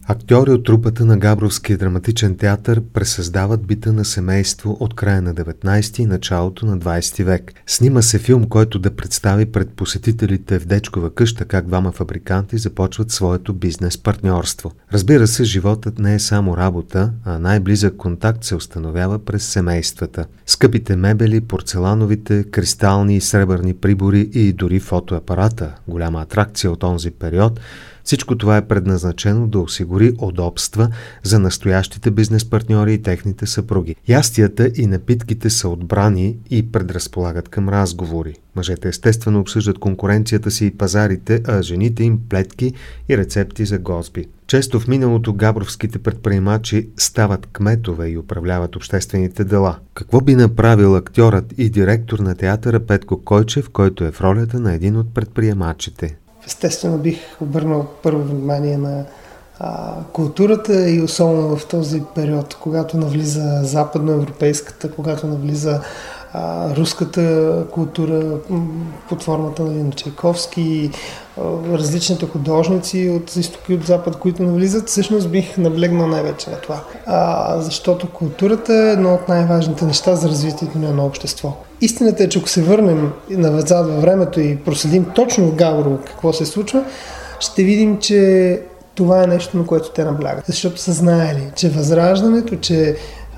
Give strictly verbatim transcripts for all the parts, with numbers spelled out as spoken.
Актьори от трупата на Габровския драматичен театър пресъздават бита на семейство от края на деветнайсети и началото на двайсети век. Снима се филм, който да представи пред посетителите в дечкова къща как двама фабриканти започват своето бизнес партньорство. Разбира се, животът не е само работа, а най-близък контакт се установява през семействата. Скъпите мебели, порцелановите, кристални и сребърни прибори и дори фотоапарата, голяма атракция от онзи период, всичко това е предназначено да осигури удобства за настоящите бизнес партньори и техните съпруги. Ястията и напитките са отбрани и предразполагат към разговори. Мъжете естествено обсъждат конкуренцията си и пазарите, а жените им плетки и рецепти за гозби. Често в миналото габровските предприемачи стават кметове и управляват обществените дела. Какво би направил актьорът и директор на театъра Петко Койчев, който е в ролята на един от предприемачите? Естествено бих обърнал първо внимание на а, културата и особено в този период, когато навлиза западноевропейската, когато навлиза а, руската култура под формата на Чайковски, а, различните художници от изток и от запад, които навлизат, всъщност бих наблегнал най-вече на това. А, защото културата е едно от най-важните неща за развитието на едно общество. Истината е, че ако се върнем назад във времето и проследим точно в Габрово какво се случва, ще видим, че това е нещо, на което те наблягат. Защото са знаели, че възраждането, че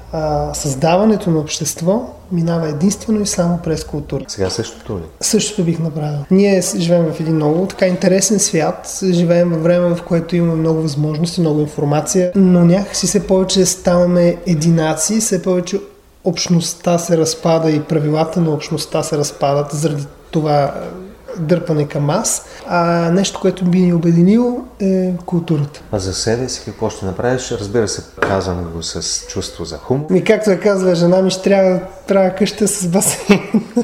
а, създаването на общество минава единствено и само през култура. Сега същото ли? Същото бих направил. Ние живеем в един много така интересен свят, живеем във време, в което имаме много възможности, много информация, но някакси все повече ставаме единаци, все повече общността се разпада и правилата на общността се разпадат заради това дърпане към аз. А нещо, което би ни обединило, е културата. А за себе си какво ще направиш? Разбира се, казвам го с чувство за хумор. И както я казва жена ми, ще трябва, трябва къща с басейн.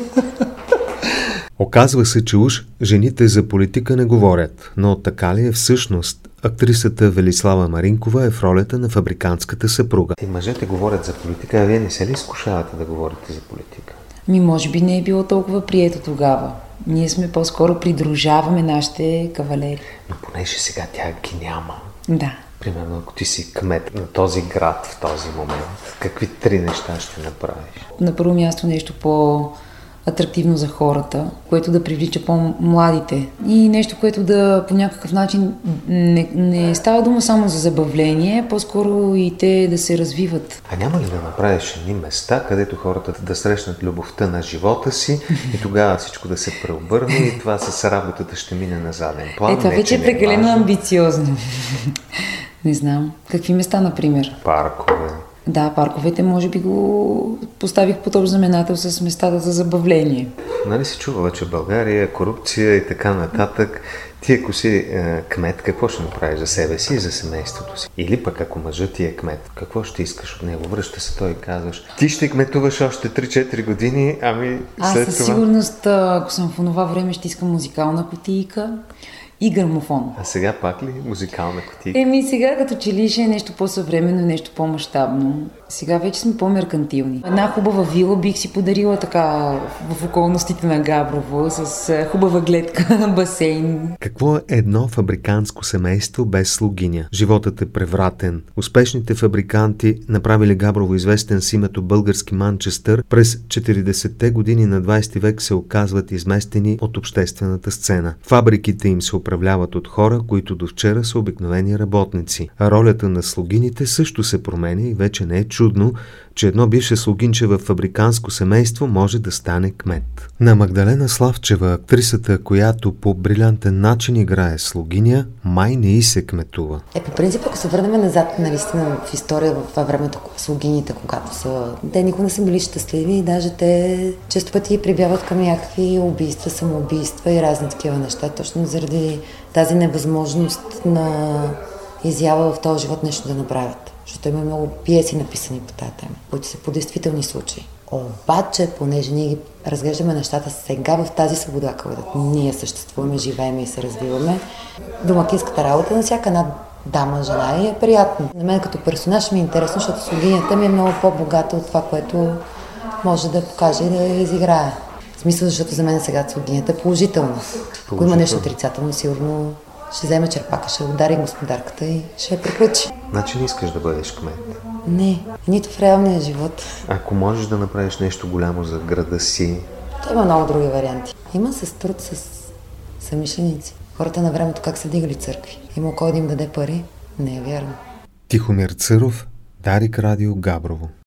Оказва се, че уж жените за политика не говорят, но така ли е всъщност? Актрисата Велислава Маринкова е в ролята на фабрикантската съпруга. И мъжете говорят за политика, а вие не се ли изкушавате да говорите за политика? Ми, може би не е било толкова прието тогава. Ние сме по-скоро придружаваме нашите кавалери. Но понеже сега тя ги няма. Да. Примерно, ако ти си кмет на този град в този момент, какви три неща ще направиш? На първо място нещо по атрактивно за хората, което да привлича по-младите. И нещо, което да по някакъв начин не, не става дума само за забавление, по-скоро и те да се развиват. А няма ли да направиш едни места, където хората да срещнат любовта на живота си и тогава всичко да се преобърне и това с работата ще мине на заден план? Е, това не, вече е прекалено амбициозно. Не знам. Какви места, например? Паркове. Да, парковете може би го поставих под общ знаменател с местата за забавление. Нали си чувала, че България е корупция и така нататък. Ти ако си е, кмет, какво ще направиш за себе си и за семейството си? Или пък ако мъжът ти е кмет, какво ще искаш от него? Връща се той и казваш, ти ще кметуваш още три-четири години, ами след Аз със това... сигурност, ако съм в онова време, ще искам музикална кутийка и грамофон. А сега пак ли музикална кутийка? Еми сега като че ли ще е нещо по-съвременно и нещо по-мащабно. Сега вече сме по-меркантилни. Една хубава вила бих си подарила така в околностите на Габрово с хубава гледка, басейн. Какво е едно фабрикантско семейство без слугиня? Животът е превратен. Успешните фабриканти, направили Габрово известен с името български Манчестър, през четиридесетте години на двайсети век се оказват изместени от обществената сцена. Фабриките им се управляват от хора, които до вчера са обикновени работници. А ролята на слугините също се променя и вече не е чудно, че едно бивше слугинче в фабриканско семейство може да стане кмет. На Магдалена Славчева, актрисата, която по брилянтен начин играе слугиня, май не и се кметува. Е, по принцип, ако се върнем назад, наистина в история в това времето, слугините, когато са... Те никога не са били щастливи и даже те често пъти прибягват към някакви убийства, самоубийства и разни такива неща, точно заради тази невъзможност на изява в този живот нещо да направят. Защото има много пиеси написани по тази тема, които са по действителни случаи. Обаче, понеже ние ги разглеждаме нещата сега в тази свобода, където ние съществуваме, живеем и се развиваме, домакинската работа на всяка една дама, жена и е приятно. На мен като персонаж ми е интересно, защото слугинята ми е много по-богата от това, което може да покаже и да изиграе. В смисъл, защото за мен сега слугинята е положителна. Ако има нещо отрицателно, сигурно ще вземе черпака, ще удари господарката и ще я приключи. Значи не искаш да бъдеш кмет? Не, нито в реалния живот. Ако можеш да направиш нещо голямо за града си... Той има много други варианти. Има с труд с съмишленици. Хората на времето как са дигали църкви. Има кой да им даде пари? Не е вярно. Тихомир Църов, Дарик Радио, Габрово.